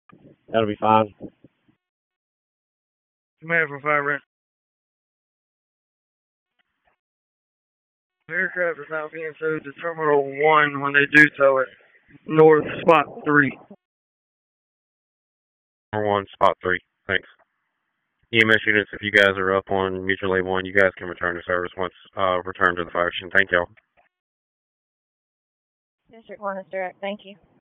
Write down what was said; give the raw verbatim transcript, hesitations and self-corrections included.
That'll be fine. Command for fire rent. The aircraft is now being towed to Terminal one when they do tow it. North Spot three. Number one, spot three. Thanks. E M S units, if you guys are up on Mutual A one, you guys can return to service once uh, returned to the fire station. Thank y'all. District one is direct. Thank you.